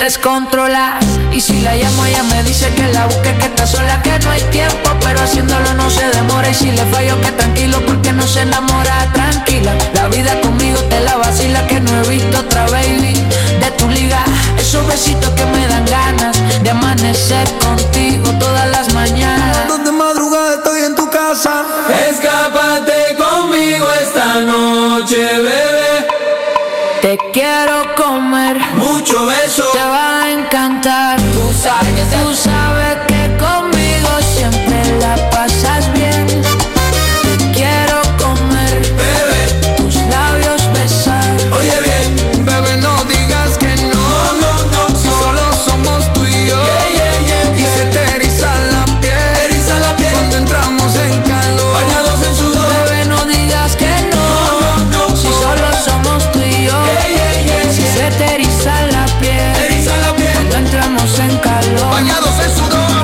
descontrolar. Y si la llamo ella me dice que la busque, que está sola, que no hay tiempo, pero haciéndolo no se demora. Y si le fallo que tranquilo porque no se enamora. Tranquila, la vida conmigo te la vacila, que no he visto otra baby de tu liga. Esos besitos que me dan ganas de amanecer contigo todas las mañanas. Donde madrugada estoy en tu casa. Escápate conmigo esta noche, bebé. Te quiero comer, mucho beso, te va a encantar. Tú sabes que conmigo siempre la pasas bien. Te quiero comer, bebé, tus labios besar. Oye bien, bebé, no digas que no, no, no, si solo somos tú y yo. Y se te eriza la piel, cuando entramos en calor, bañados en sudor. Bebé, no digas que no, si solo somos tú y yo. Si se te eriza la piel, cuando entramos en calor, bañados en sudor.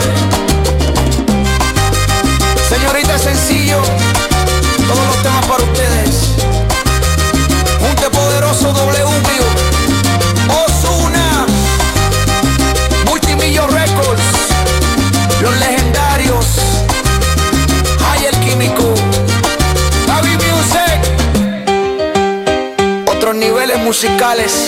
Señorita, sencillo, todos los temas para ustedes. Junte poderoso W, Ozuna, Multimillo Records, los legendarios, Hay el Químico, Javi Music, otros niveles musicales.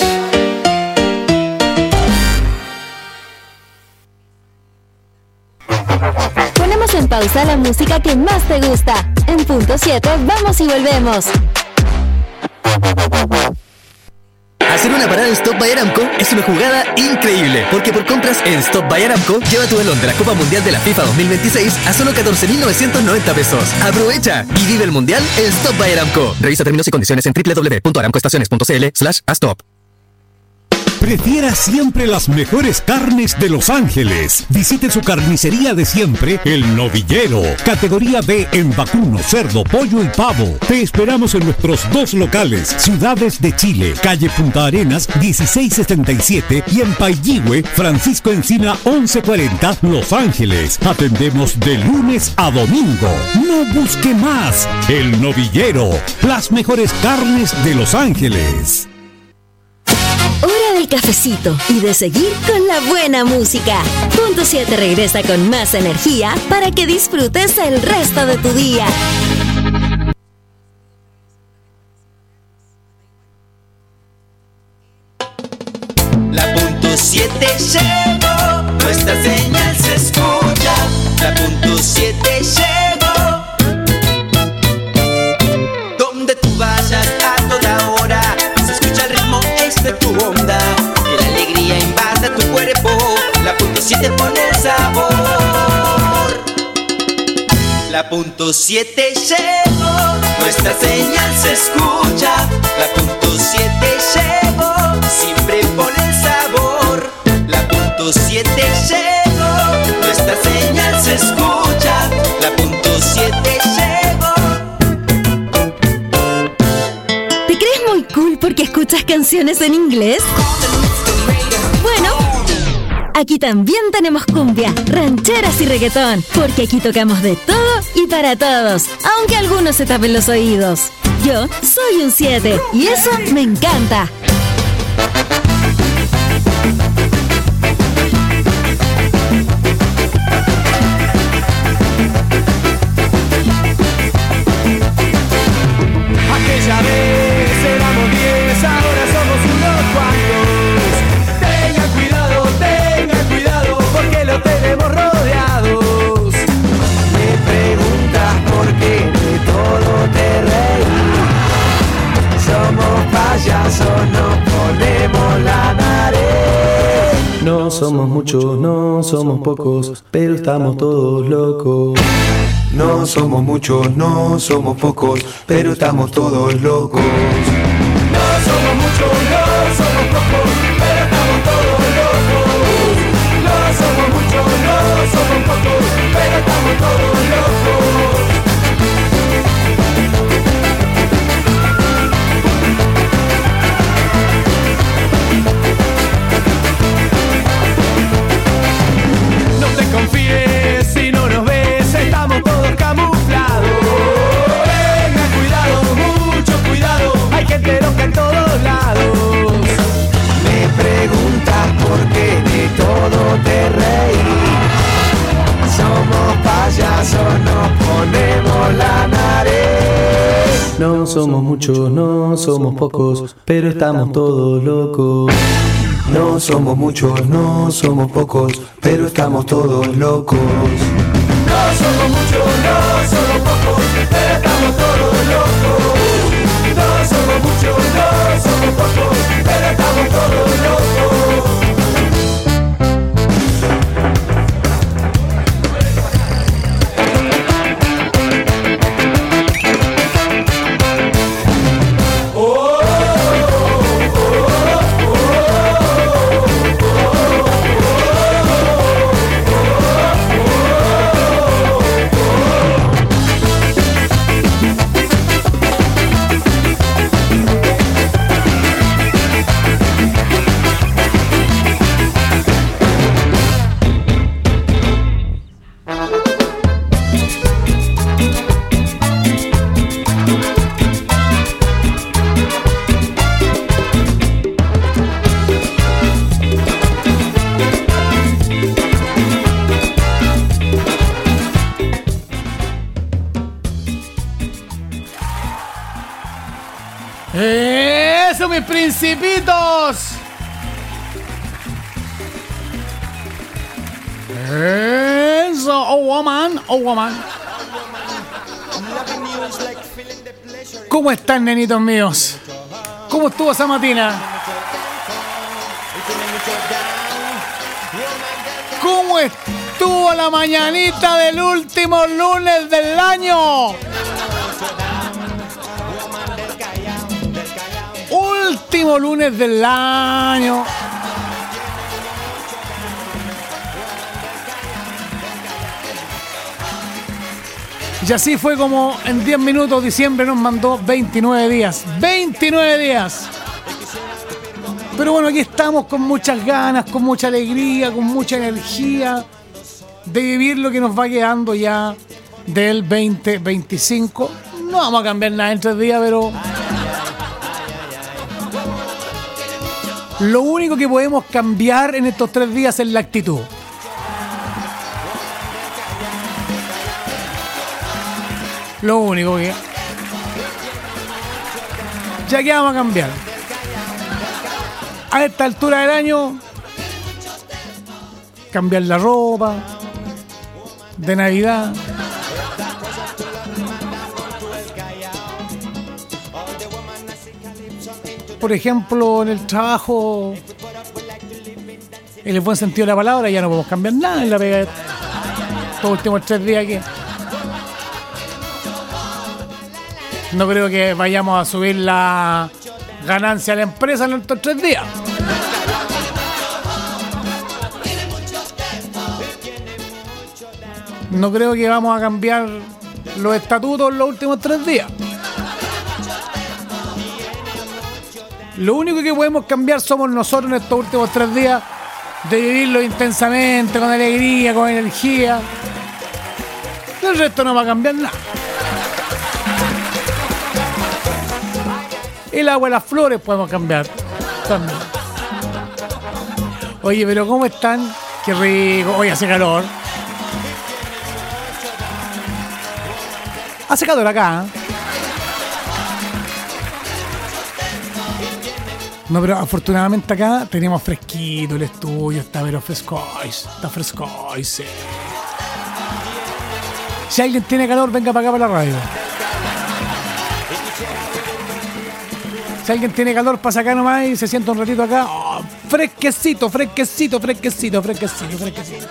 Ponemos en pausa la música que más te gusta. En punto 7 vamos y volvemos. Hacer una parada en Stop by Aramco es una jugada increíble, porque por compras en Stop by Aramco, lleva tu balón de la Copa Mundial de la FIFA 2026 a solo 14.990 pesos. ¡Aprovecha! Y vive el Mundial en Stop by Aramco. Revisa términos y condiciones en www.aramcoestaciones.cl/stop. Prefiera siempre las mejores carnes de Los Ángeles. Visite su carnicería de siempre, El Novillero. Categoría B en vacuno, cerdo, pollo y pavo. Te esperamos en nuestros dos locales, Ciudades de Chile, calle Punta Arenas 1677 y en Pailligüe, Francisco Encina 1140, Los Ángeles. Atendemos de lunes a domingo. No busque más. El Novillero, las mejores carnes de Los Ángeles. Hora del cafecito y de seguir con la buena música. Punto 7 regresa con más energía para que disfrutes el resto de tu día. La punto 7 llegó, nuestra señal se escucha. La punto 7 llegó. Donde tú vayas a toda hora, se escucha el ritmo, es de tu onda. Que la alegría invada tu cuerpo, la punto 7 pone el sabor. La punto 7 llegó, nuestra señal se escucha. La punto 7 llegó, siempre pone el sabor. La punto 7 llegó, nuestra señal se escucha. La punto 7 llegó. ¿Te crees muy cool porque escuchas canciones en inglés? Bueno, aquí también tenemos cumbia, rancheras y reggaetón, porque aquí tocamos de todo y para todos, aunque algunos se tapen los oídos. Yo soy un 7 y eso me encanta. Aquella vez éramos 10, ahora somos unos cuantos. Tengan cuidado, porque lo tenemos rodeados. Me preguntas por qué de todo te reís. Somos payasos, nos ponemos la nariz. No somos muchos, no somos pocos, pero estamos todos locos. No somos muchos, no somos pocos, pero estamos todos locos. No somos muchos, no somos pocos, pero estamos todos locos. No somos muchos, no somos pocos, pero estamos todos locos. No te confíes si no nos ves, estamos todos camuflados. Tengan cuidado, mucho cuidado, hay gente loca en todos lados. Me preguntas por qué No somos muchos, no somos pocos, pero estamos todos locos. No somos muchos, no somos pocos, pero estamos todos locos. No somos muchos, no somos pocos, pero estamos todos locos. No somos muchos, no somos pocos, pero estamos todos locos. ¡Eso, mis principitos! ¡Eso! ¡Oh, woman! ¡Oh, woman! ¿Cómo están, nenitos míos? ¿Cómo estuvo esa matina? ¿Cómo estuvo la mañanita del último lunes del año? Último lunes del año. Y así fue como en 10 minutos diciembre nos mandó 29 días. 29 días. Pero bueno, aquí estamos con muchas ganas, con mucha alegría, con mucha energía de vivir lo que nos va quedando ya del 2025. No vamos a cambiar nada en 3 días, pero lo único que podemos cambiar en estos 3 días es la actitud. Lo único que... Ya que vamos a cambiar. A esta altura del año, cambiar la ropa de Navidad. Por ejemplo, en el trabajo, en el buen sentido de la palabra, ya no podemos cambiar nada en la pega de estos últimos 3 días aquí. No creo que vayamos a subir la ganancia de la empresa en estos 3 días. No creo que vamos a cambiar los estatutos en los últimos 3 días. Lo único que podemos cambiar somos nosotros en estos últimos 3 días, de vivirlo intensamente, con alegría, con energía. El resto no va a cambiar nada. El agua y las flores podemos cambiar también. Oye, pero ¿cómo están? Qué rico. Hoy hace calor. Hace calor acá, ¿eh? No, pero afortunadamente acá tenemos fresquito el estudio, está pero frescois, está frescois, sí. Si alguien tiene calor, venga para acá para la radio. Si alguien tiene calor, pasa acá nomás y se sienta un ratito acá. Oh, fresquecito, fresquecito, fresquecito, fresquecito, fresquecito.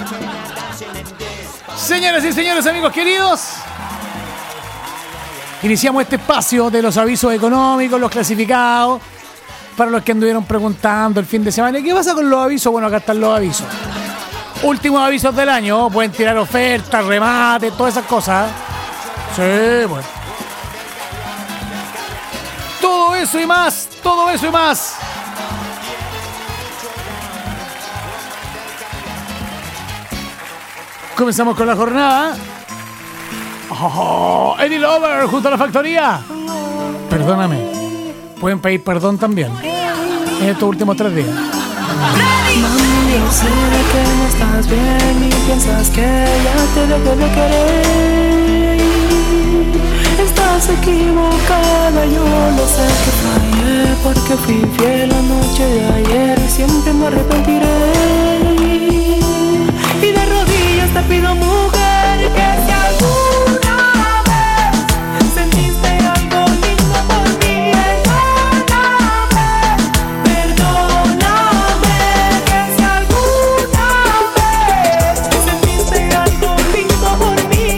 Señoras y señores, amigos queridos, iniciamos este espacio de los avisos económicos, los clasificados. Para los que anduvieron preguntando el fin de semana, ¿qué pasa con los avisos? Bueno, acá están los avisos. Últimos avisos del año, pueden tirar ofertas, remates, todas esas cosas. Sí, bueno. Todo eso y más, todo eso y más. Comenzamos con la jornada. Oh, Eddie Lover junto a la factoría. Perdóname. Pueden pedir perdón también en estos últimos 3 días. Mami, yo sé que no estás bien y piensas que ya te dejé de querer. Estás equivocada, yo lo sé que fallé, porque fui fiel la noche de ayer y siempre me arrepentiré. Y de rodillas te pido, mujer, que si alguna vez sentiste algo lindo por mí, perdóname, que si alguna vez sentiste algo lindo por mí,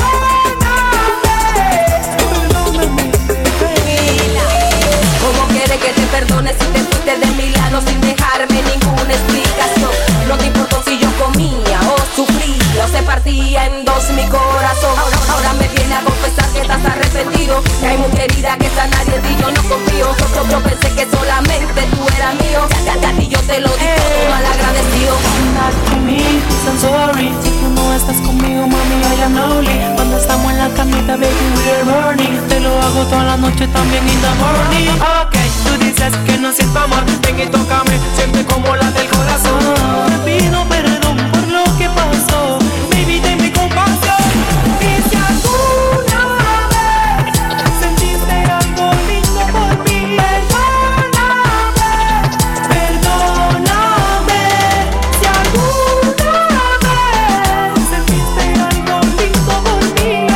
¿cómo quieres que te perdone si te fuiste de mi lado sin dejarme ninguna explicación? No te importó si yo comía o sufría o se partía en dos mi corazón. Ahora me viene a confesar que estás arrepentido, que hay mujer herida que sanar y en ti yo no confío. Yo pensé que solamente tú eras mío, a ti yo te lo digo, mal agradecido. Not to me, I'm sorry. Si tú no estás conmigo, mami, I am lonely. Cuando estamos en la camita, baby, we're burning. Te lo hago toda la noche también in the morning. Ok, tú dices que no siento amor, ven y tócame, siente como la del corazón. Te pido perdón por lo que pasó, baby, tenme compasión. Y si alguna vez sentiste algo lindo por mí, perdóname, si alguna vez sentiste algo lindo por mí,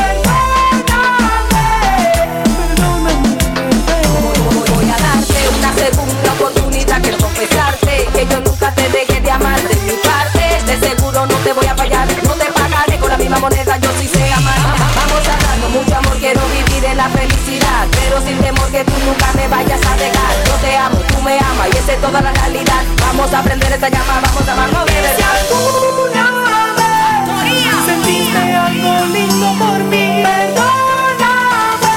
voy a darte una segunda oportunidad, quiero confesarte que yo nunca te dejé de amar de mi parte. De seguro no te voy a fallar, no te pagaré con la misma moneda, yo sí sé amar. Vamos a darnos mucho amor, quiero vivir en la felicidad, pero sin temor que tú nunca me vayas a dejar. Yo te amo, tú me amas y esa es toda la realidad. Vamos a prender esta llama, vamos a amarnos de verdad. si alguna vez sentiste algo lindo por mí, perdóname,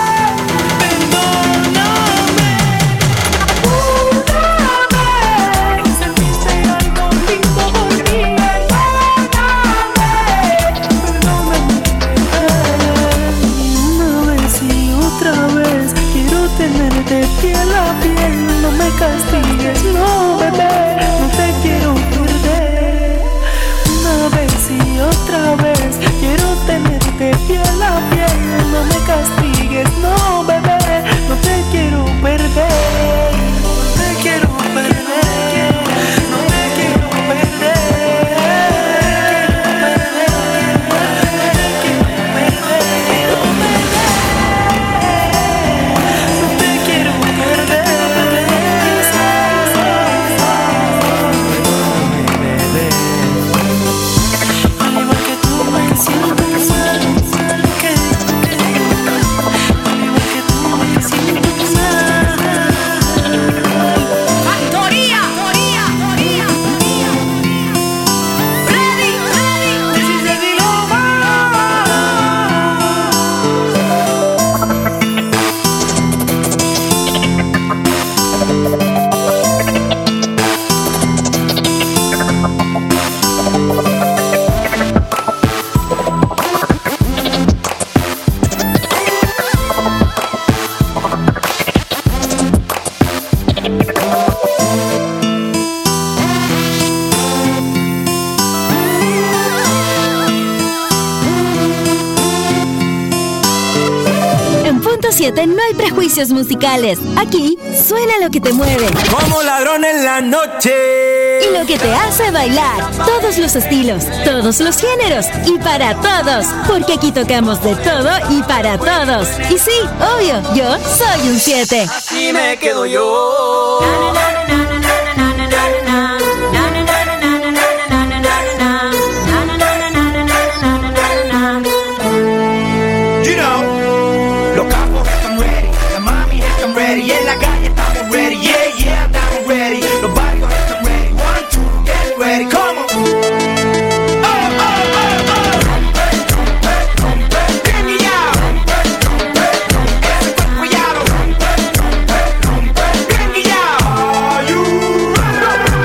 sentiste algo lindo por mí, una vez y otra vez quiero tenerte piel a piel. No me castigues, no, bebé, no te quiero perder. Una vez y otra vez quiero tenerte piel a piel. No me castigues, no, bebé, no te quiero perder. No te quiero perder, no te quiero perder. No hay prejuicios musicales. Aquí suena lo que te mueve. Como ladrón en la noche. Y lo que te hace bailar. Todos los estilos, todos los géneros y para todos. Porque aquí tocamos de todo y para todos. Y sí, obvio, yo soy un 7. Así me quedo yo. Y en la calle estamos ready, yeah, yeah, estamos ready. Los barrios están ready, 1, 2, get ready, come on. Oh, oh, oh, oh. Bring it out. Ese cuerpo ya lo. Bring it out. Are you ready?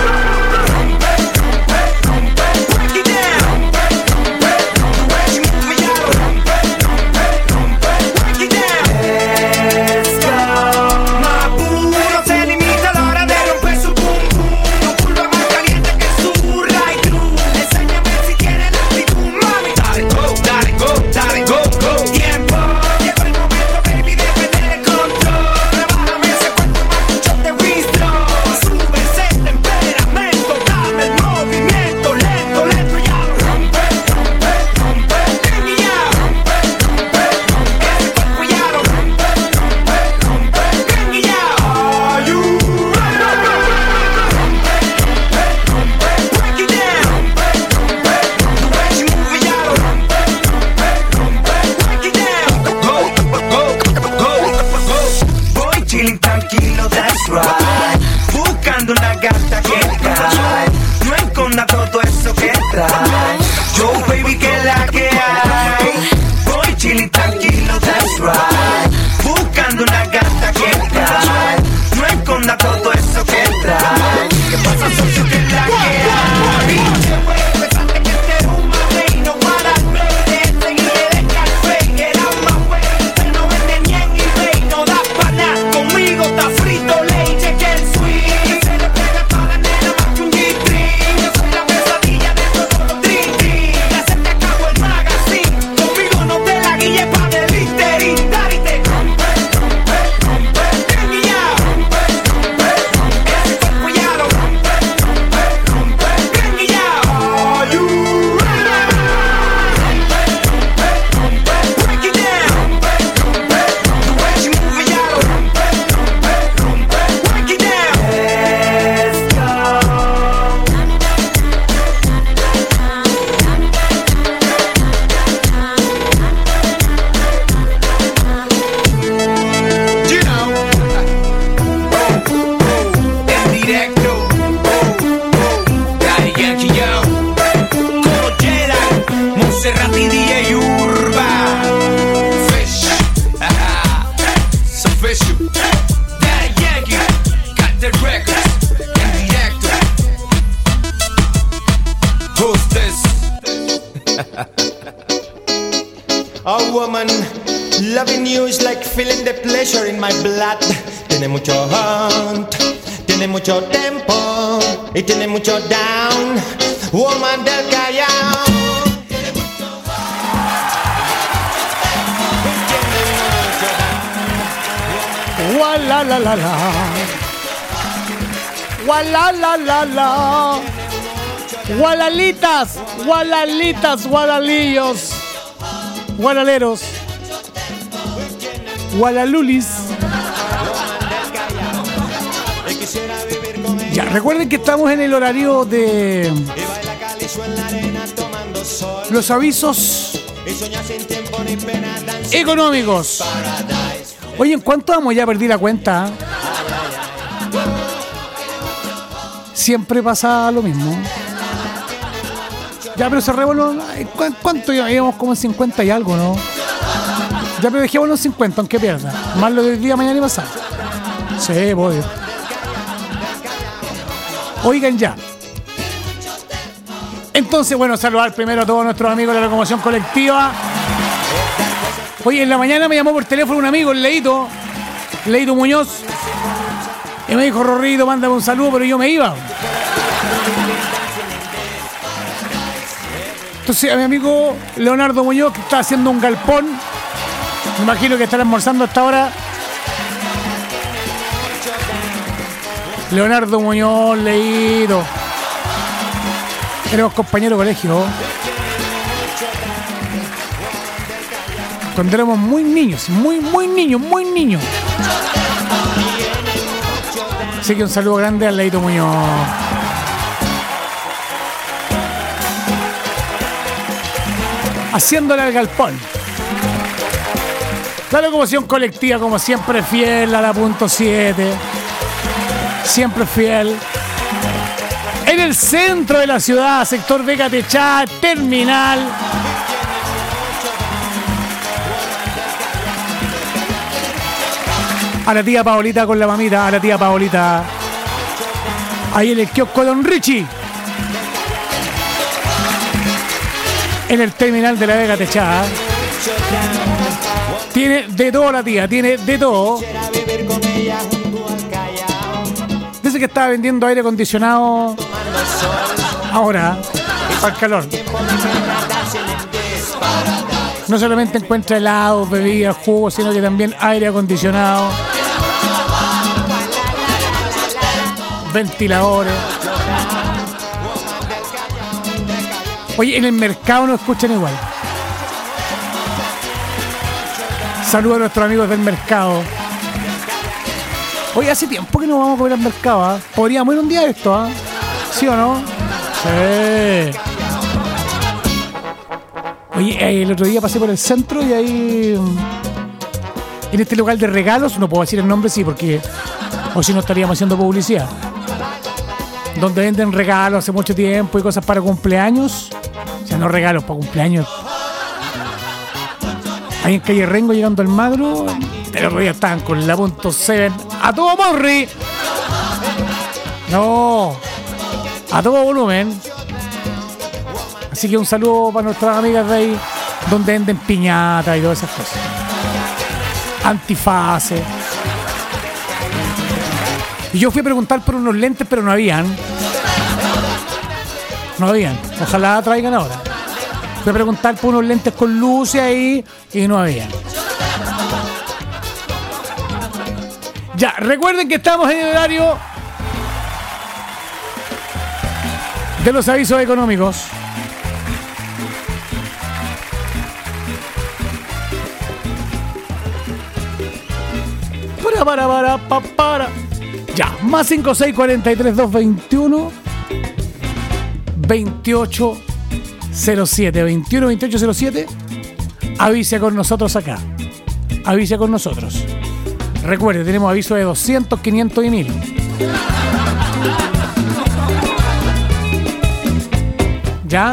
Oh woman, loving you is like feeling the pleasure in my blood. Tiene mucho hunt, tiene mucho tempo y tiene mucho down. Woman del Callao. Wala la la la. Wala la la la. Gualalitas, gualalitas, gualalillos, gualaleros, gualalulis. Ya, recuerden que estamos en el horario de los avisos económicos. Oye, ¿en cuánto vamos? Ya perdí la cuenta. Siempre pasa lo mismo. Ya, pero cerrémoslo. ¿Cuánto íbamos? Como en 50 y algo, ¿no? Ya, pero dejémoslo en 50, aunque pierda. Más lo del día, mañana y pasado. Sí, voy. Oigan ya. Entonces, bueno, saludar primero a todos nuestros amigos de la locomoción colectiva. Oye, en la mañana me llamó por teléfono un amigo, el Leito Muñoz, y me dijo: Rorrito, mándame un saludo, pero yo me iba. Entonces a mi amigo Leonardo Muñoz, que está haciendo un galpón, me imagino que estará almorzando hasta ahora. Leonardo Muñoz, Leito, éramos compañeros de colegio cuando éramos muy niños, muy niños. Así que un saludo grande al Leito Muñoz. Haciéndole al galpón. La locomoción colectiva, como siempre, fiel a la punto 7. Siempre fiel. En el centro de la ciudad, sector de Catechá, terminal. A la tía Paolita con la mamita, a la tía Paolita. Ahí en el kiosco Don Richie. En el terminal de la Vega Techada. Tiene de todo la tía, tiene de todo. Dice que estaba vendiendo aire acondicionado ahora, para el calor. No solamente encuentra helados, bebidas, jugos, sino que también aire acondicionado, ventiladores. Oye, en el mercado nos escuchan igual. Saludos a nuestros amigos del mercado. Oye, hace tiempo que no vamos a comer al mercado, ¿eh? Podríamos ir un día a esto, ¿eh? ¿Sí o no? Sí. Oye, el otro día pasé por el centro y ahí, en este lugar de regalos, no puedo decir el nombre, sí, porque o si no estaríamos haciendo publicidad, donde venden regalos hace mucho tiempo y cosas para cumpleaños. O sea, no regalos para cumpleaños. Ahí en calle Rengo, llegando al Magro, el otro día estaban con la punto 7 a todo morri. No, a todo volumen. Así que un saludo para nuestras amigas de ahí, donde venden piñata y todas esas cosas. Antifase. Y yo fui a preguntar por unos lentes, pero no habían. Ojalá traigan ahora. Fui a preguntar por unos lentes con luces ahí y no habían. Ya, recuerden que estamos en el horario de los avisos económicos. Para. Ya, más 5643 221 2807. 2807. Avise con nosotros acá. Avise con nosotros. Recuerde, tenemos aviso de 200, 500 y 1000. ¿Ya?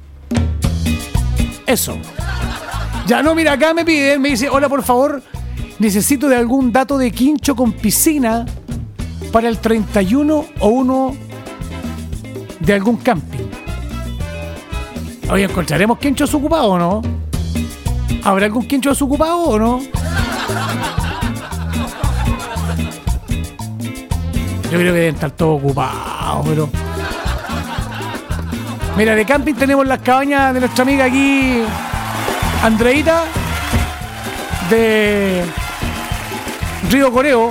Eso. Ya no, mira, acá me piden, me dice: hola, por favor, necesito de algún dato de quincho con piscina para el 31 o 1 de algún camping. Oye, ¿encontraremos quinchos ocupados o no? ¿Habrá algún quincho desocupado o no? Yo creo que deben estar todos ocupados, pero... Mira, de camping tenemos las cabañas de nuestra amiga aquí, Andreita, de Río Coreo.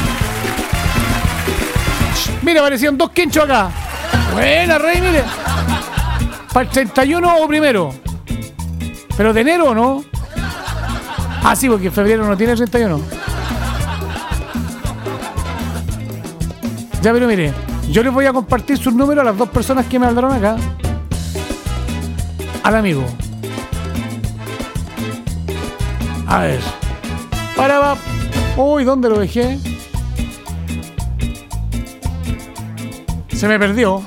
Mira, aparecieron 2 quinchos acá. Buena, Rey, mire. ¿Para el 31 o primero? ¿Pero de enero o no? Ah, sí, porque en febrero no tiene 31. Ya, pero mire, yo les voy a compartir sus números a las 2 personas que me hablaron acá. Al amigo. A ver. Para. Uy, ¿dónde lo dejé? Se me perdió.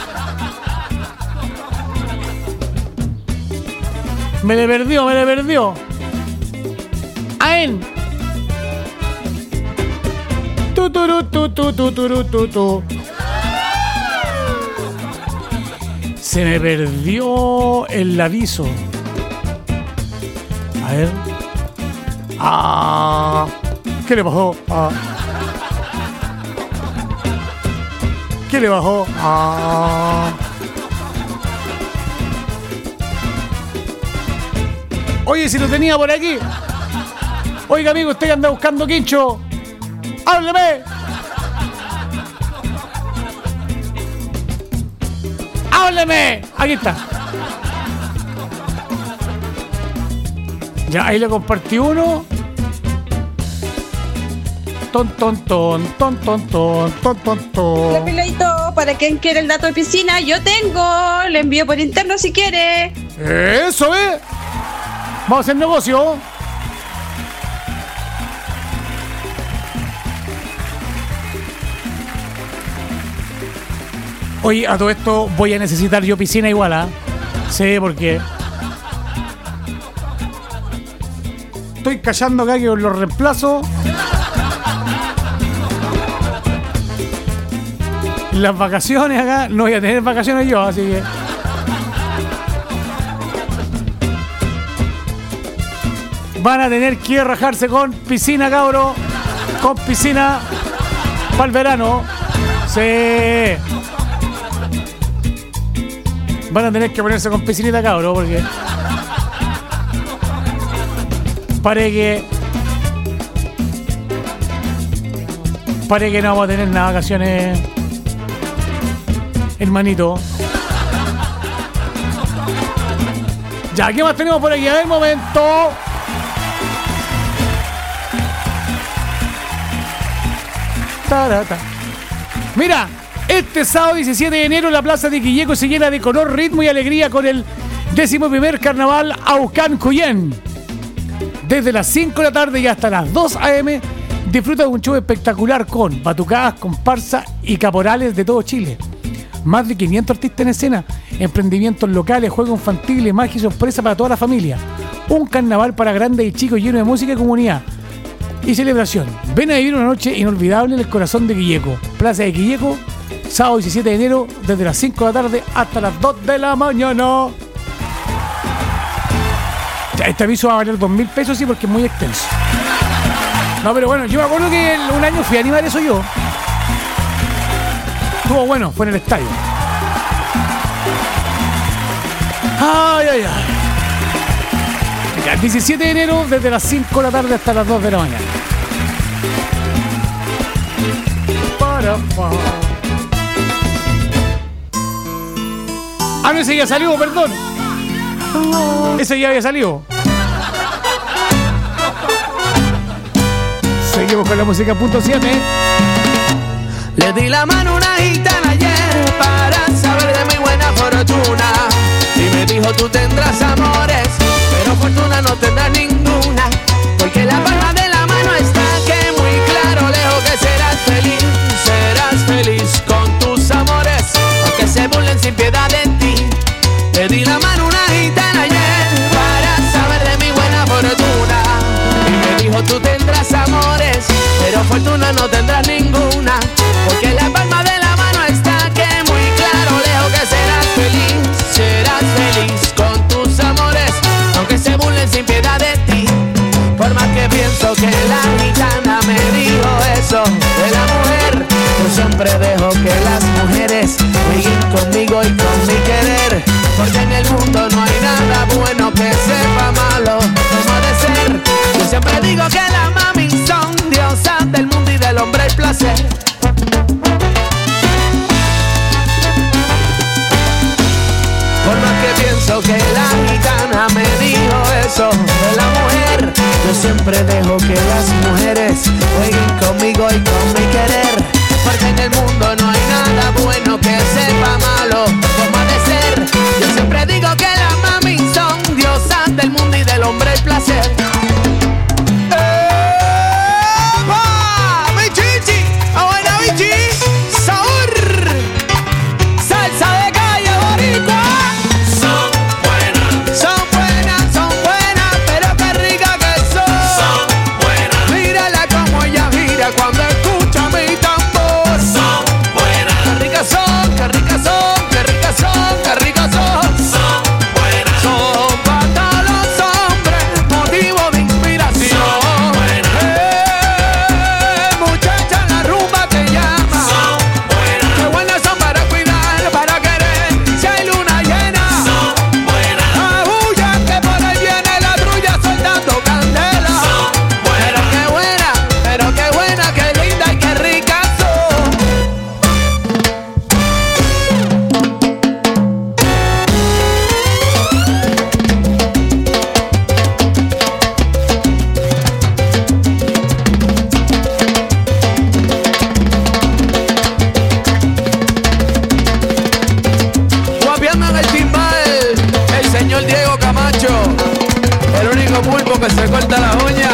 Me le perdió. ¡Aen! Tu. Se me perdió el aviso. A ver. ¿Qué le pasó? ¿Qué le bajó? Oye, si lo tenía por aquí. Oiga, amigo, usted anda buscando quincho. ¡Hábleme! ¡Hábleme! Aquí está. Ya, ahí le compartí uno. Ton. Hola, Peladito, ¿para quién quiere el dato de piscina? Yo tengo, le envío por interno si quiere. Eso, vamos a hacer negocio. Oye, a todo esto voy a necesitar yo piscina igual, ¿ah? Sí, porque estoy callando acá que los reemplazo. Las vacaciones acá, no voy a tener vacaciones yo, así que... Van a tener que rajarse con piscina, cabro. Con piscina para el verano. Sí. Van a tener que ponerse con piscinita, cabro, porque... Parece que no vamos a tener nada de vacaciones, hermanito. Ya, ¿qué más tenemos por aquí? A ver, momento. Tarata. Mira, este sábado 17 de enero la plaza de Quilleco se llena de color, ritmo y alegría con el 11º carnaval Aucán Cuyén. Desde las 5 de la tarde y hasta las 2 a.m. disfruta de un show espectacular con batucadas, comparsa y caporales de todo Chile. Más de 500 artistas en escena, emprendimientos locales, juegos infantiles, magia y sorpresa para toda la familia. Un carnaval para grandes y chicos lleno de música y comunidad y celebración. Ven a vivir una noche inolvidable en el corazón de Quilleco. Plaza de Quilleco, sábado 17 de enero, desde las 5 de la tarde hasta las 2 de la mañana. Ya, este aviso va a valer 2.000 pesos, sí, porque es muy extenso. No, pero bueno, yo me acuerdo que un año fui a animar eso yo. Estuvo bueno, fue en el estadio. Ay. Ya, el 17 de enero, desde las 5 de la tarde hasta las 2 de la mañana. Ah, no, ese ya salió, perdón. Ese ya había salido. Seguimos con la música .7. Le di la mano a una gitana ayer para saber de mi buena fortuna y me dijo tú tendrás amores, pero fortuna no tendrás ninguna, porque la palma de la mano está que muy claro, lejos que serás feliz con tus amores, aunque se burlen sin piedad de ti. Le di la mano a una gitana ayer para saber de mi buena fortuna y me dijo tú tendrás amores, pero fortuna no tendrás ninguna, porque la palma de la mano está que muy claro, lejos que serás feliz con tus amores, aunque se burlen sin piedad de pienso que la gitana me dijo eso de la mujer. Yo siempre dejo que las mujeres jueguen conmigo y con mi querer, porque en el mundo no hay nada bueno que sepa malo como ha de ser. Yo siempre digo que las mami son diosas del mundo y del hombre el placer. Por más que pienso que la gitana me dijo eso de la mujer, yo siempre dejo que las mujeres jueguen conmigo y con mi querer, porque en el mundo no hay nada bueno que sepa malo como ha de ser. Yo siempre digo que las mami son diosas del mundo y del hombre el placer. ¡Mi chichi! ¡Abuela bichi! ¡Sabor! ¡Salsa de calle boricua! Cuando escucha mi tambor, son buenas. Qué ricas son, qué ricas son, qué ricas son, qué ricas son. Son buenas. Son para los hombres, motivo de inspiración. Son buenas. Muchacha, la rumba te llama. Son buenas. Qué buenas son para cuidar, para querer. Si hay luna llena, son buenas. Abulla que por ahí viene la trulla soltando candela. Son buenas. Pero qué buena, qué linda y qué rica son. Guapiando en el timbal, el señor Diego Camacho, el único pulpo que se corta la uña.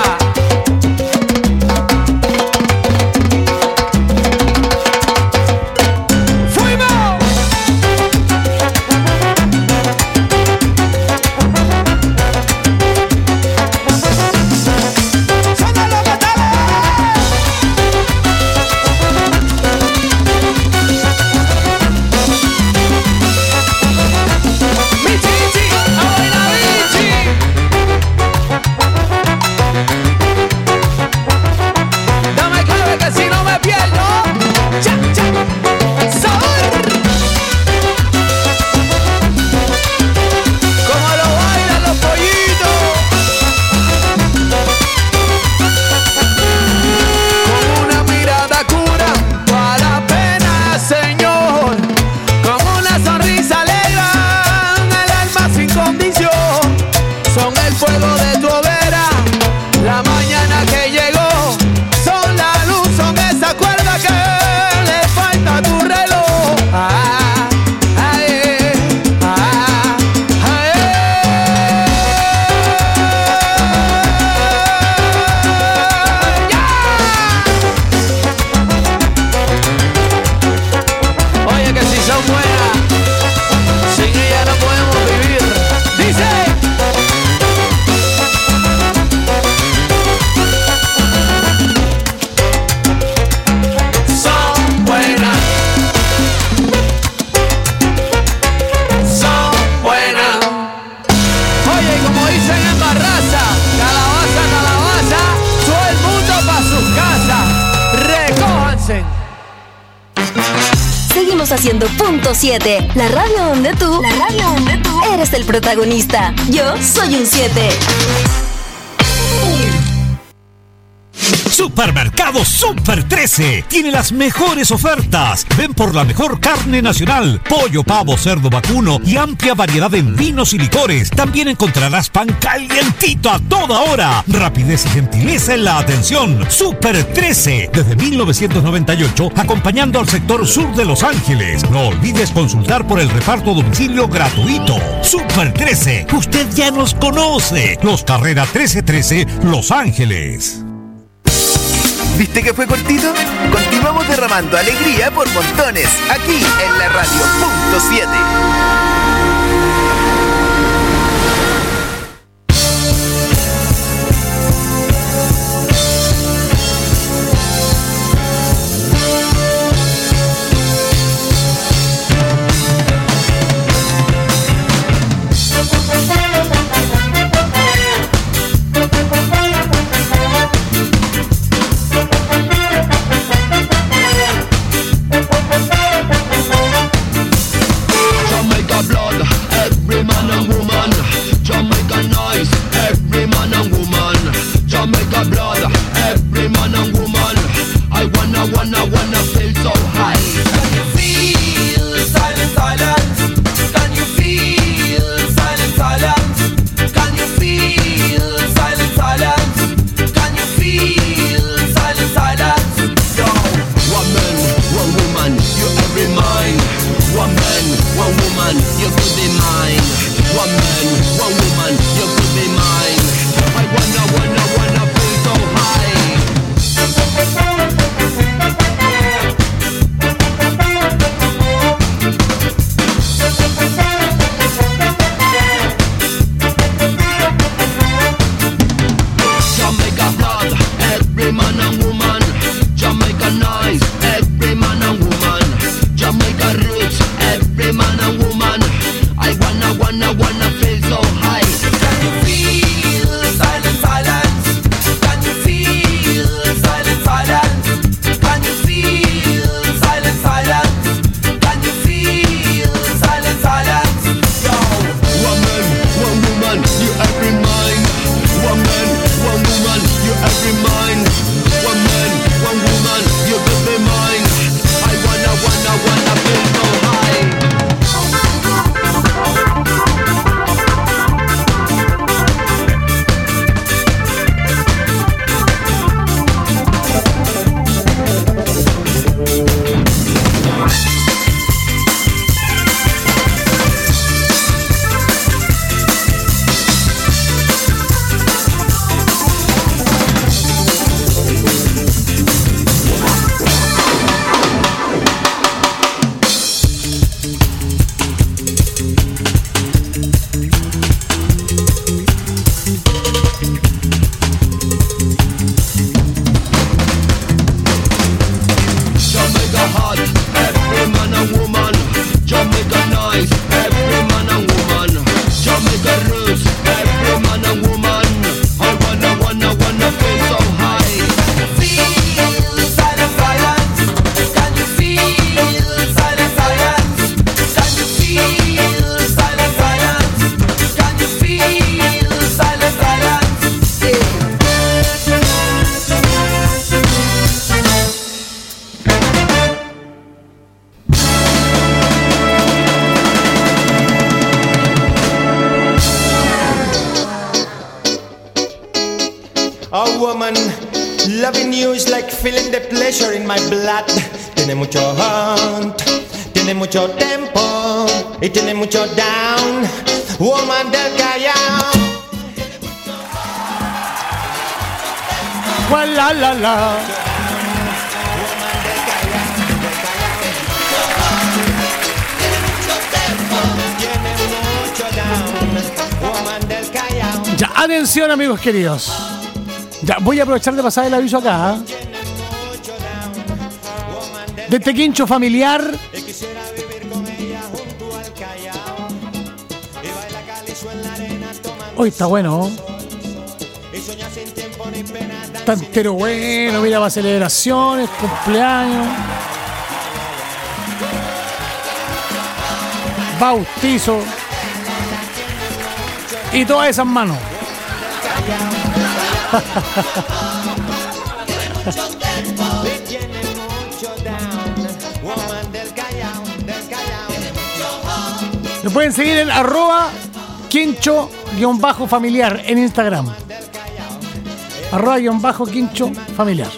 Haciendo Punto 7, la radio donde tú eres el protagonista. Yo soy un 7. Supermercado Super 13 tiene las mejores ofertas. Ven por la mejor carne nacional, pollo, pavo, cerdo, vacuno y amplia variedad en vinos y licores. También encontrarás pan calientito a toda hora. Rapidez y gentileza en la atención. Super 13, desde 1998, acompañando al sector sur de Los Ángeles. No olvides consultar por el reparto a domicilio gratuito. Super 13, usted ya nos conoce. Los Carrera 1313, Los Ángeles. ¿Viste que fue cortito? Continuamos derramando alegría por montones, aquí en la radio Punto 7. A woman loving you is like feeling the pleasure in my blood. Tiene mucho hunt, tiene mucho tempo y tiene mucho down. Woman del Callao. La la la. Ya, atención amigos queridos. Ya, voy a aprovechar de pasar el aviso acá. De este quincho familiar. Hoy está bueno. Está entero bueno, mira, para celebraciones, cumpleaños, bautizo y todas esas manos. Lo pueden seguir en @quincho_familiar en Instagram. @quincho familiar.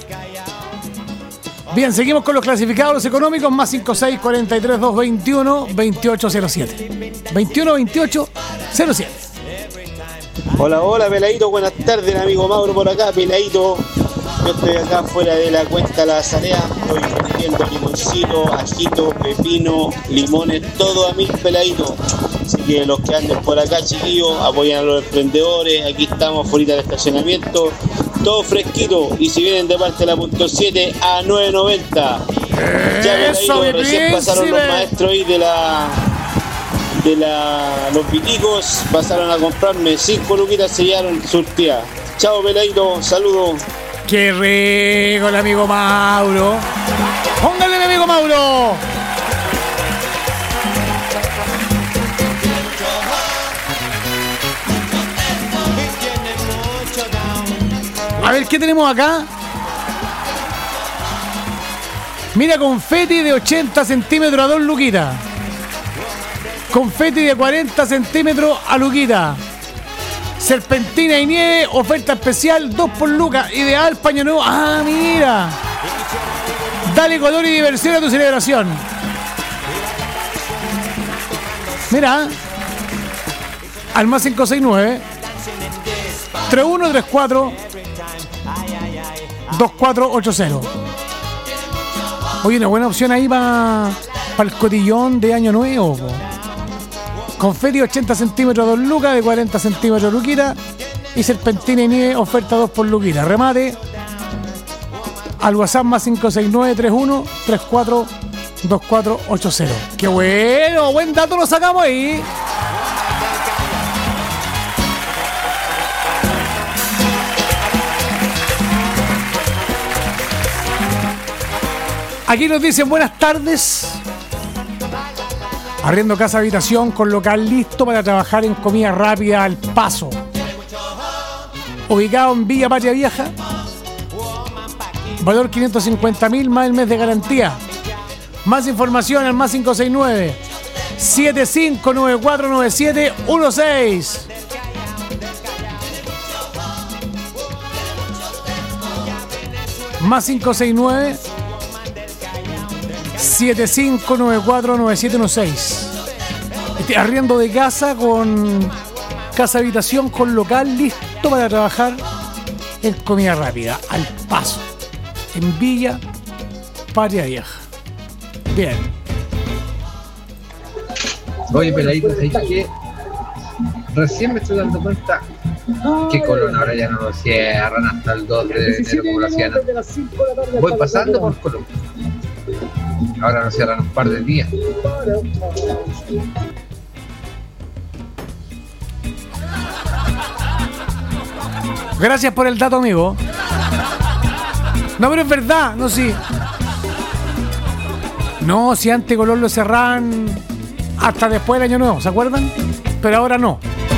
Bien, seguimos con los clasificados, los económicos, más 56 43 221 2807. 21 28 07. Hola, hola, Peladito, buenas tardes, amigo Mauro por acá, Peladito. Yo estoy acá fuera de la cuenta La Azalea, estoy vendiendo limoncito, ajito, pepino, limones, todo a 1000, Peladito. Así que los que anden por acá, chiquillos, apoyan a los emprendedores. Aquí estamos fuera del estacionamiento, todo fresquito. Y si vienen de parte de la punto 7 a 9.90. Ya, Peladito, recién pasaron los maestros ahí de los piticos, pasaron a comprarme 5 luquitas, sellaron surtida. Chao, Peladito, saludos. ¡Qué rico el amigo Mauro! ¡Póngale el amigo Mauro! A ver, ¿qué tenemos acá? Mira, confeti de 80 centímetros a 2 luquitas. Confeti de 40 centímetros a luquita. Serpentina y nieve, oferta especial, 2 por lucas. Ideal, paño nuevo. ¡Ah, mira! Dale color y diversión a tu celebración. Mira. Al más 569 3134 2480. Oye, una buena opción ahí para el cotillón de Año Nuevo. Confeti 80 centímetros 2 lucas, de 40 centímetros luquita. Y serpentina y nieve, oferta 2 por luquita. Remate al WhatsApp más 569 31 34 2480. ¡Qué bueno! Buen dato lo sacamos ahí. Aquí nos dicen buenas tardes. Arriendo casa habitación con local listo para trabajar en comida rápida al paso. Ubicado en Villa Patria Vieja. Valor 550.000 más el mes de garantía. Más información al más 569 75949716. Más 569 75949716. Arriendo de casa con casa habitación con local listo para trabajar en comida rápida al paso en Villa Patria Vieja. Bien. Oye, Peladito, ¿sabes qué? Recién me estoy dando cuenta que Colón ahora ya no lo cierran hasta el 2 de enero como lo hacían antes. Voy pasando por Colón. Ahora nos cierran un par de días. Gracias por el dato, amigo. No, pero es verdad, no, sí. No, si antes Colón lo cerraban hasta después del Año Nuevo, ¿se acuerdan? Pero ahora no.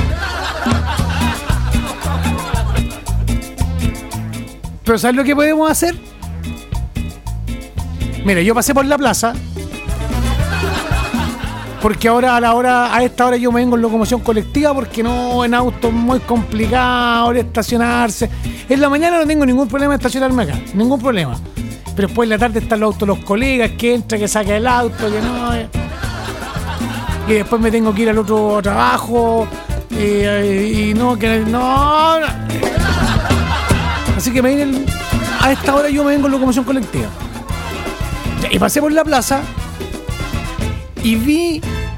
Pero ¿sabes lo que podemos hacer? Mira, yo pasé por la plaza Porque ahora a esta hora yo me vengo en locomoción colectiva porque no, en auto es muy complicado de estacionarse. En la mañana no tengo ningún problema de estacionarme acá, ningún problema. Pero después en la tarde están los autos, los colegas, que entra, que saca el auto, que no. Y después me tengo que ir al otro trabajo. Y no, que no. Así que a esta hora yo me vengo en locomoción colectiva. Y pasé por la plaza y vi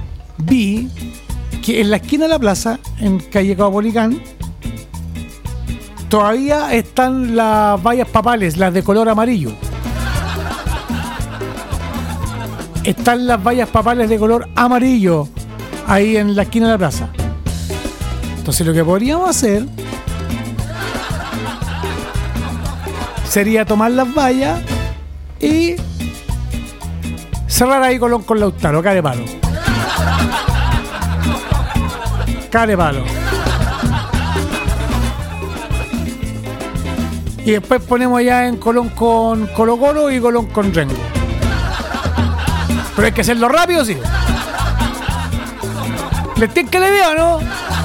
que en la esquina de la plaza, en calle Caupolicán, todavía están las vallas papales, las de color amarillo. Están las vallas papales de color amarillo ahí en la esquina de la plaza. Entonces lo que podríamos hacer sería tomar las vallas y cerrar ahí Colón con Lautaro, care palo. Care palo. Y después ponemos ya en Colón con Colo Colo y Colón con Rengo. Pero hay que hacerlo rápido, sí. ¿Le tiene que le veo, no?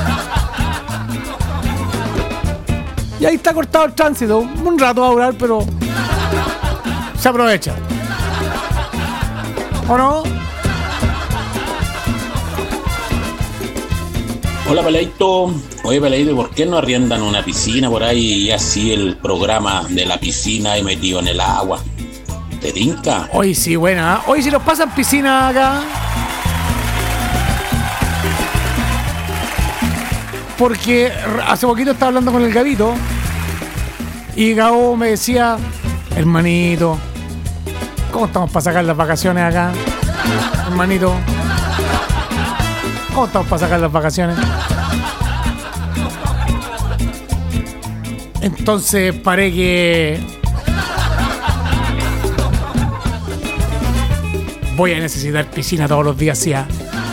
Y ahí está cortado el tránsito. Un rato va a durar, pero se aprovecha. ¿O no? Hola, Peladito. Oye, Peladito, ¿por qué no arriendan una piscina por ahí y así el programa de la piscina ahí metido en el agua? ¿Te tinca? Hoy sí, buena. Hoy si nos pasan piscina acá. Porque hace poquito estaba hablando con el Gabito y Gabo me decía, hermanito, ¿cómo estamos para sacar las vacaciones acá? Hermanito, ¿cómo estamos para sacar las vacaciones? Entonces paré que voy a necesitar piscina todos los días, ¿sí?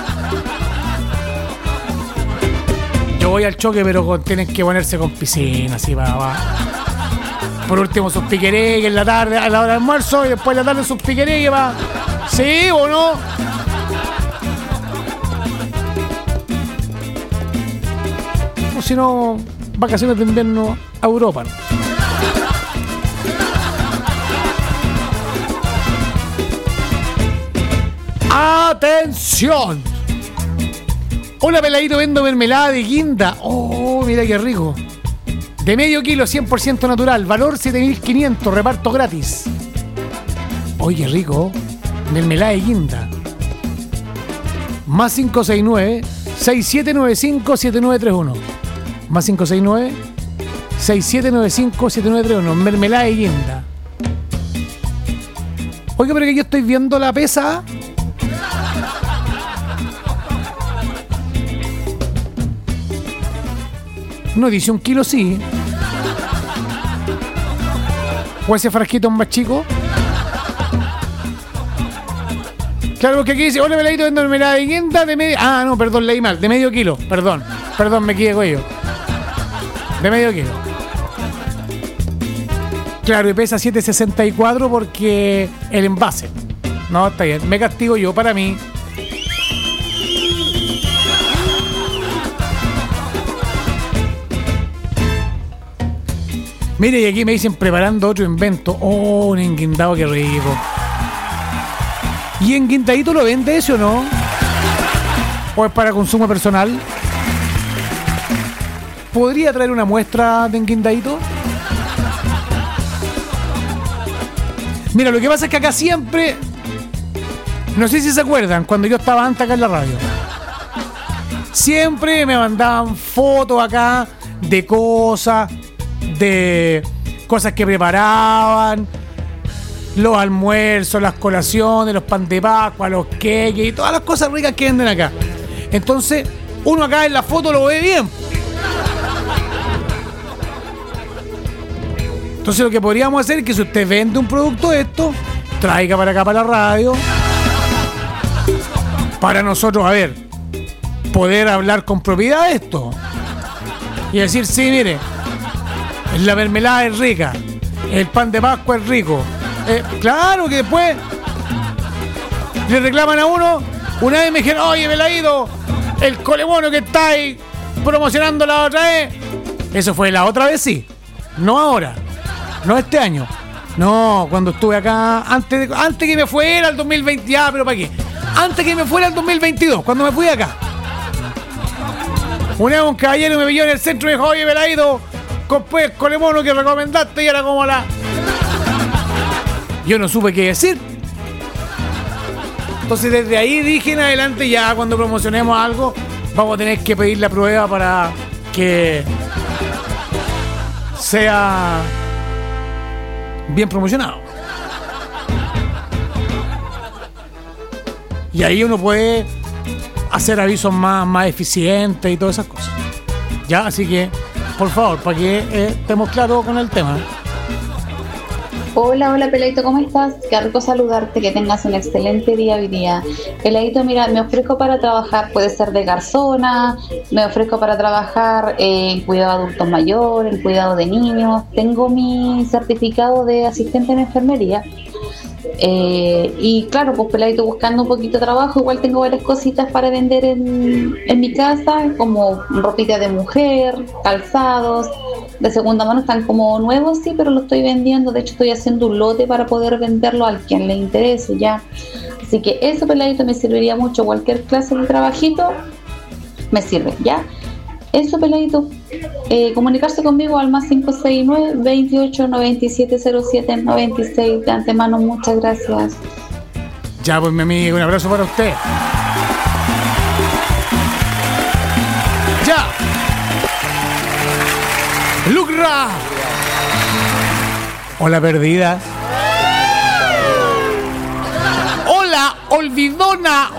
Yo voy al choque, pero tienen que ponerse con piscina, así va. Por último, sus piqueregues en la tarde, a la hora de almuerzo, y después en la tarde sus piqueregues, va. ¿Sí o no? O si no, vacaciones de invierno a Europa, ¿no? ¡Atención! Hola, Peladito, vendo mermelada de guinda. Oh, mira qué rico. De medio kilo, 100% natural. Valor 7.500, reparto gratis. Oye, rico. Mermelada de guinda. Más 569-6795-7931. Más 569-6795-7931. Mermelada de guinda. Oiga, pero que yo estoy viendo la pesa. No, dice 1 kilo, sí. ¿O ese frasquito es más chico? Claro, porque aquí dice, hola, Peladito, vendo mermelada de guinda de medio... Ah, no, perdón, leí mal. De medio kilo, perdón, me equivoqué yo. De medio kilo. Claro, y pesa 7.64 porque el envase. No, está bien. Me castigo yo para mí. Mire, y aquí me dicen preparando otro invento. Oh, un enguindado, qué rico. ¿Y enguindadito lo vende ese o no? ¿O es para consumo personal? ¿Podría traer una muestra de enguindadito? Mira, lo que pasa es que acá siempre... No sé si se acuerdan, cuando yo estaba antes acá en la radio. Siempre me mandaban fotos acá de cosas que preparaban, los almuerzos, las colaciones, los pan de Pascua, los queques y todas las cosas ricas que venden acá. Entonces, uno acá en la foto lo ve bien. Entonces, lo que podríamos hacer es que si usted vende un producto de esto, traiga para acá, para la radio, para nosotros, a ver, poder hablar con propiedad de esto y decir, sí, mire, la mermelada es rica, el pan de Pascua es rico. Claro que después le reclaman a uno, Una vez me dijeron, oye, Veladito, el colemono que está ahí promocionando la otra vez. Eso fue la otra vez, sí. No ahora. No este año. No, cuando estuve acá, antes que me fuera el 2020, ya, pero ¿para qué? Antes que me fuera el 2022, cuando me fui acá. Una vez un caballero me pilló en el centro y me dijo, oye, Veladito, compré el colemono que recomendaste y era como la... Yo no supe qué decir. Entonces desde ahí dije en adelante, ya cuando promocionemos algo, vamos a tener que pedir la prueba para que sea bien promocionado. Y ahí uno puede hacer avisos más eficientes y todas esas cosas. Ya, así que, por favor, para que estemos claros con el tema. Hola, Peladito, ¿cómo estás? Qué rico saludarte, que tengas un excelente día hoy día. Peladito, mira, me ofrezco para trabajar, puede ser de garzona, me ofrezco para trabajar en cuidado de adultos mayores, en cuidado de niños. Tengo mi certificado de asistente en enfermería. Y claro, pues Peladito, buscando un poquito de trabajo, igual tengo varias cositas para vender en mi casa, como ropita de mujer, calzados de segunda mano, están como nuevos, sí, pero lo estoy vendiendo. De hecho, estoy haciendo un lote para poder venderlo a quien le interese, ya. Así que eso, Peladito, me serviría mucho. Cualquier clase de trabajito me sirve, ya. Eso, Peladito, comunicarse conmigo al más 569 28 97 07 96. De antemano, muchas gracias. Ya, pues mi amigo, un abrazo para usted. Ya. Lucra. Hola, perdida. Hola, olvidona.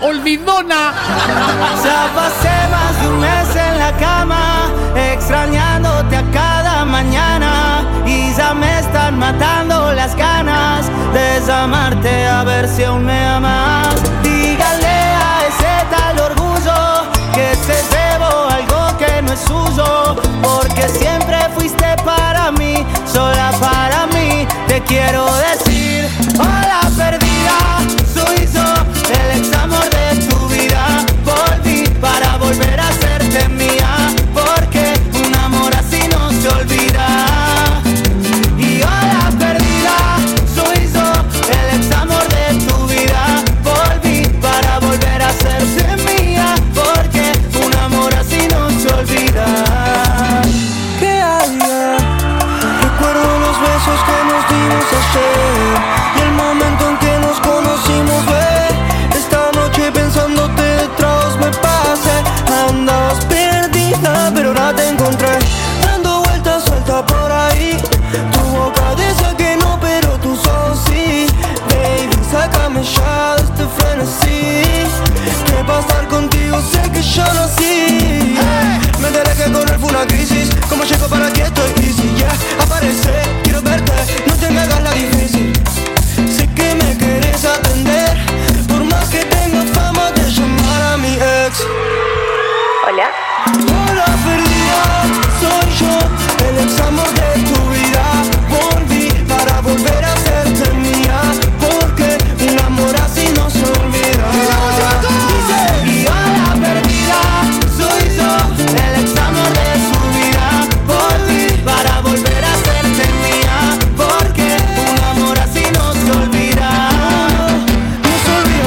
Ya pasé más de un mes en la cama, extrañándote a cada mañana, y ya me están matando las ganas de desamarte, a ver si aún me amas. Dígale a ese tal orgullo que te debo algo que no es suyo, porque siempre fuiste para mí, sola para mí. Te quiero decir, hola perdida, soy yo, el ex amor de tu vida. Volví para volver a hacerte mía, porque un amor así no se olvida. Y hola perdida, soy yo, el ex amor de tu vida. Volví para volver a hacerte mía, porque un amor así no se olvida. ¿Qué había? Recuerdo los besos que nos dimos ayer y el momento en que nos conocimos, esta noche pensándote detrás me pasé. Andabas perdida, pero ahora te encontré, dando vueltas suelta por ahí. Tu boca dice que no, pero tus ojos sí. Baby, sácame ya de este frenesí, que para estar contigo sé que yo nací. Me enteré que correr fue una crisis, como llego para aquí estoy easy, yeah. Aparece, quiero verte, no te me hagas la difícil. Sé que me querés atender, por más que tenga fama de llamar a mi ex. Hola. Hola perdida, soy yo, el ex amor de tu vida. Volví para volver a hacerte mía, porque un amor así no se olvida. Y hola perdida, soy yo, el ex amor de tu vida. Volví para volver a hacerte mía, porque un amor así no se olvida. No se olvida,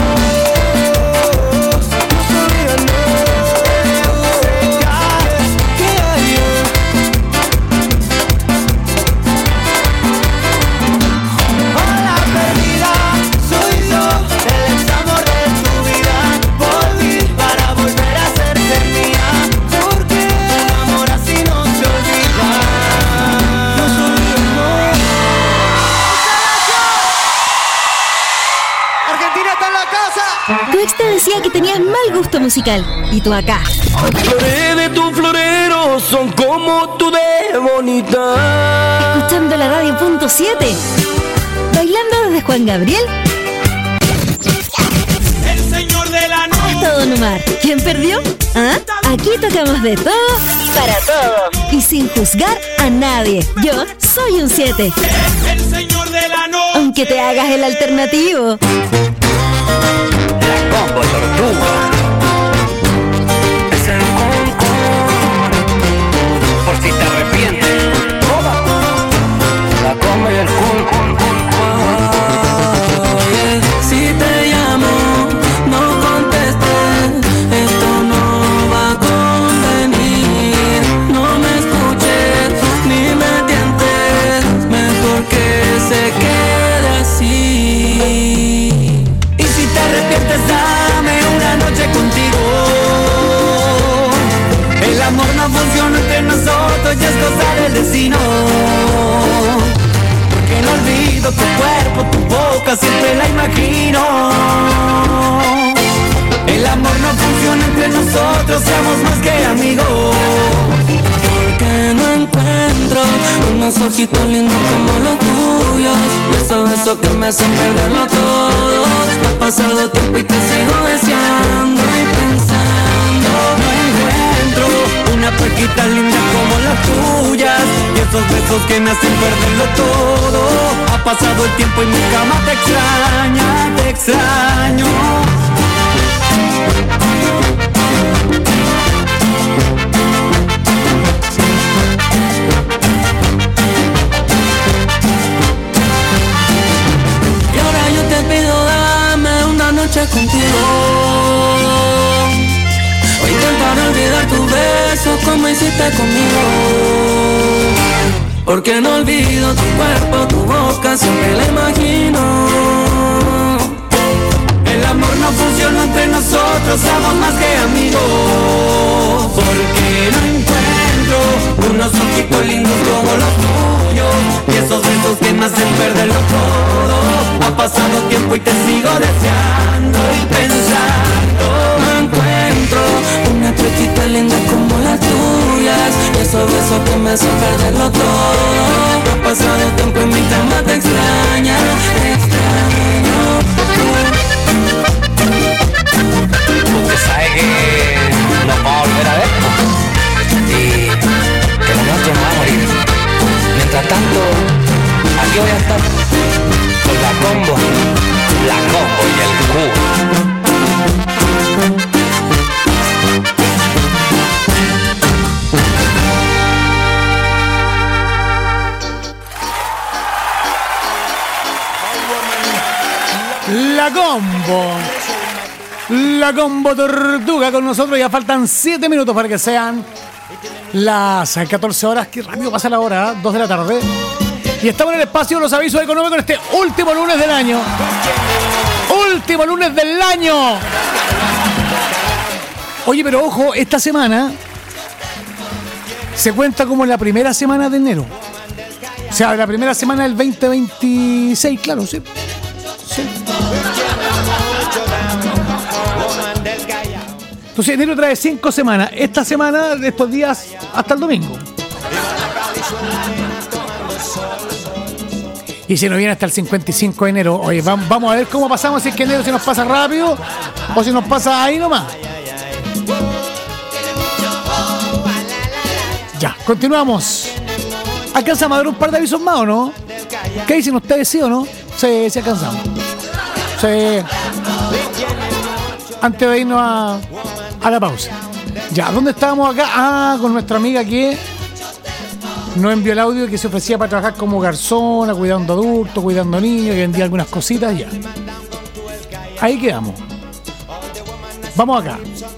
no se olvida, no. Hola perdida, soy yo, el ex amor de tu vida. Volví para volver a hacerte mía, porque un amor así no se olvida. No se olvida, no. Argentina está en la casa. Tu ex te decía que tenías mal gusto musical y tú acá. Flores de tu florero son como tú de bonita. Escuchando la radio .7. Bailando desde Juan Gabriel El señor de la noche. hasta Don Omar. ¿Quién perdió? ¿Ah? Aquí tocamos de todo para todo y sin juzgar a nadie. Yo soy un 7. El señor de la noche. Aunque te hagas el alternativo. combo tortuga. Es el concón, por si te arrepientes. La combo y el concón. Si te llamo, no contestes, esto no va a convenir. No me escuches ni me tientes, mejor que se quede así. Y si te arrepientes, dame una noche contigo. El amor no funciona entre nosotros y es cosa del destino. Porque no olvido tu cuerpo, tu boca, siempre la imagino. El amor no funciona entre nosotros, seamos más que amigos. Porque no encuentro unos ojitos lindos como los tuyos, besos que me hacen perderlo todo. Ha pasado tiempo y te sigo deseando y pensando. No encuentro una perquita linda como las tuyas y esos besos que me hacen perderlo todo. Ha pasado el tiempo y mi cama te extraña, te extraño. Y ahora yo te pido, dame una noche contigo. Voy a intentar olvidar tus besos como hiciste conmigo. Porque no olvido tu cuerpo, tu boca, siempre la imagino. El amor no funciona entre nosotros, somos más que amigos. Porque no encuentro unos ojitos lindos como los tuyos y esos besos que me hacen perderlo todo. Ha pasado tiempo y te sigo deseando y pensando. No encuentro una perquita linda como las tuyas y esos besos que me hacen perderlo todo. Ha pasado tiempo y mi cama te extraña, te extraño. Usted sabe que nos vamos a volver a ver y que lo nuestro no va a morir. Mientras tanto, aquí voy a estar con la combo y el cubo. La combo tortuga con nosotros. Ya faltan 7 minutos para que sean las 14 horas. Qué rápido pasa la hora, 2 de la tarde. Y estamos en el espacio de los avisos económicos en este último lunes del año. Último lunes del año. Oye, pero ojo, esta semana se cuenta como la primera semana de enero. O sea, la primera semana del 2026, claro, sí. Entonces enero trae 5 semanas. Esta semana, de estos días, hasta el domingo. Y si nos viene hasta el 55 de enero, oye, vamos a ver cómo pasamos, si es que enero se nos pasa rápido o si nos pasa ahí nomás. Ya, continuamos. ¿Alcanzamos a dar un par de avisos más o no? ¿Qué dicen ustedes, sí o no? Sí, alcanzamos. Sí. Antes de irnos a la pausa. Ya, ¿dónde estábamos acá? Ah, con nuestra amiga que nos envió el audio que se ofrecía para trabajar como garzona, cuidando adultos, cuidando niños, que vendía algunas cositas ya. Ahí quedamos. Vamos acá.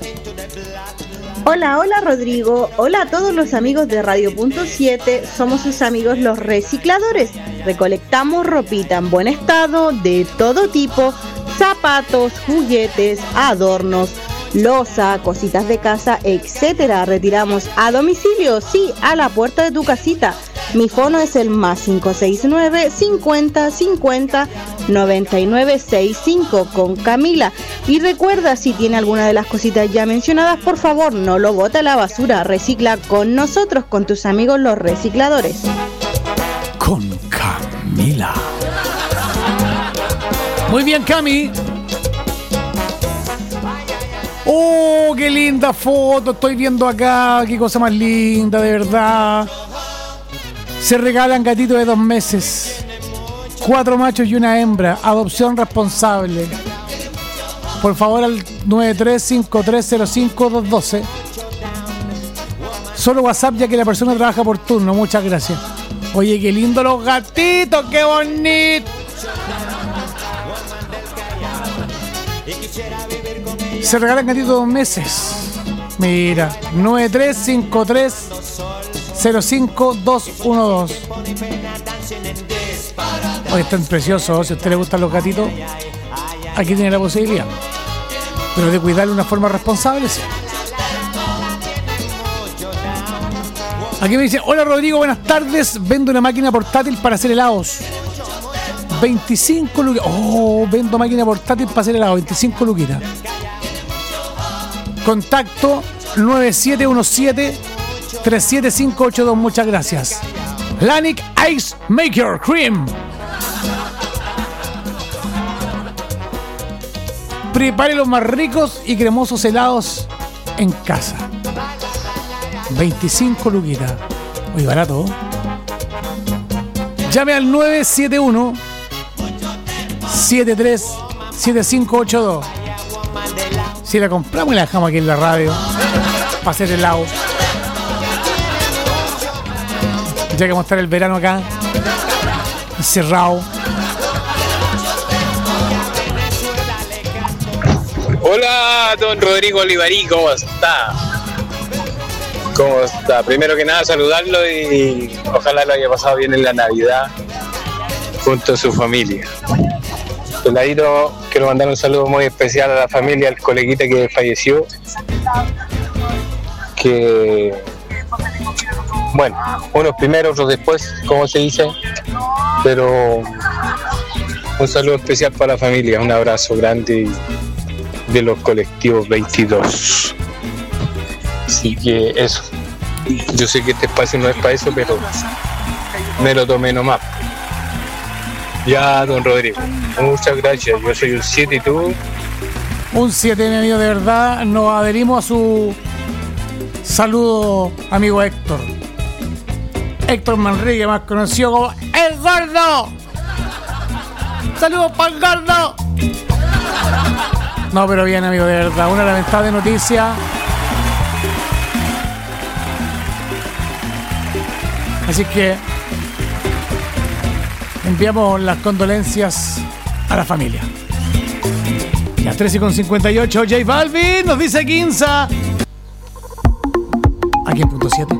Hola, hola Rodrigo. Hola a todos los amigos de Radio Punto 7. Somos sus amigos los recicladores. Recolectamos ropita en buen estado, de todo tipo, zapatos, juguetes, adornos, loza, cositas de casa, etcétera. Retiramos a domicilio, sí, a la puerta de tu casita. Mi fono es el +569 50 50 99 65 con Camila. Y recuerda, si tiene alguna de las cositas ya mencionadas, por favor no lo bote a la basura. Recicla con nosotros, con tus amigos los recicladores. Con Camila. Muy bien, Cami. Oh, qué linda foto estoy viendo acá. Qué cosa más linda, de verdad. Se regalan gatitos de 2 meses. 4 machos y una hembra. Adopción responsable. por favor al 9353052212. Solo WhatsApp, ya que la persona trabaja por turno. Muchas gracias. Oye, qué lindo los gatitos, qué bonito. Se regalan gatitos 2 meses. Mira, 9353052212. Oye, están preciosos. Si a usted le gustan los gatitos, aquí tiene la posibilidad. Pero de cuidarlo de una forma responsable, sí. Aquí me dice: hola Rodrigo, buenas tardes. Vendo una máquina portátil para hacer helados. 25 luquitas. Oh, vendo máquina portátil para hacer helados. 25 luquitas. Contacto 9717-37582. Muchas gracias. Lanic Ice Maker Cream. Prepare los más ricos y cremosos helados en casa. 25 luquitas. Muy barato. Llame al 971-737582. Si la compramos y la dejamos aquí en la radio para hacer helado. Ya que vamos a estar el verano acá encerrado. Hola, don Rodrigo Olivarí, ¿cómo está? ¿Cómo está? Primero que nada, saludarlo y ojalá lo haya pasado bien en la Navidad junto a su familia. Peladito, quiero mandar un saludo muy especial a la familia, al coleguita que falleció. Que, bueno, unos primero, otros después, como se dice. Pero un saludo especial para la familia, un abrazo grande de los colectivos 22. Así que eso. Yo sé que este espacio no es para eso, pero me lo tomé nomás. Ya, don Rodrigo, muchas gracias. Yo soy un 7 y tú. Un 7, mi amigo, de verdad. Nos adherimos a su saludo, amigo Héctor. Héctor Manrique, más conocido como El Gordo. Saludos para el Gordo. No, pero bien, amigo, de verdad. Una lamentable noticia. Así que enviamos las condolencias a la familia. Ya 13:58, J Balvin nos dice Quinza. Aquí en punto 7.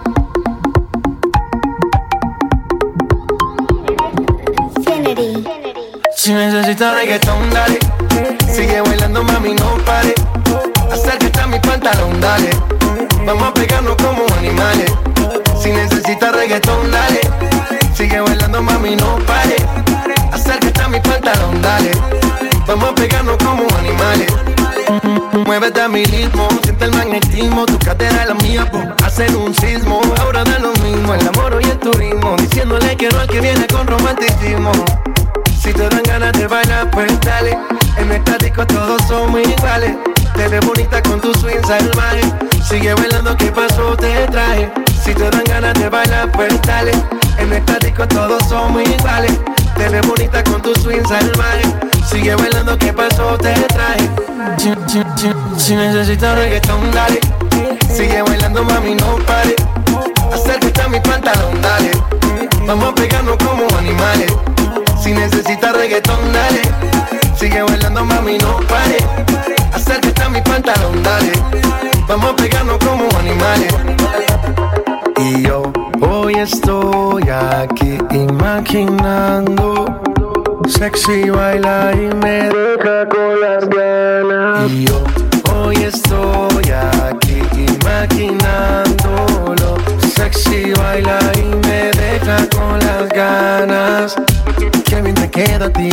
Si necesitas reggaetón, dale. Sigue bailando, mami, no pare. Acércate a mi pantalón, dale. Vamos a pegarnos como animales. Si necesitas reggaetón, dale. Sigue bailando, mami, no pare. Acércate a mi pantalón, dale. Vamos a pegarnos como animales. Muévete a mi ritmo, siente el magnetismo. Tu cadera es la mía, hacen un sismo. Ahora da lo mismo, el amor y el turismo. Diciéndole que no al que viene con romanticismo. Si te dan ganas de bailar, pues dale. En esta disco todos somos iguales. Te ves bonita con tu swing salvaje. Sigue bailando, ¿qué pasó? Te traje. Si te dan ganas de bailar, pues dale. En esta disco todos somos iguales. Te ves bonita con tu swing salvaje. Sigue bailando, ¿qué pasó? Te traje. Si necesitas reggaetón, dale. Sigue bailando, mami, no pare. Acércate a mi pantalón, dale. Vamos a pegarnos como animales. Si necesitas reggaetón, dale. Sigue bailando, mami, no pare. Acércate a mi pantalón, dale. Vamos a pegarnos como animales. Y yo hoy estoy aquí imaginando. Sexy baila y me deja con las ganas. Y yo hoy estoy aquí imaginándolo. Sexy baila y me deja con las ganas. Qué bien te queda a ti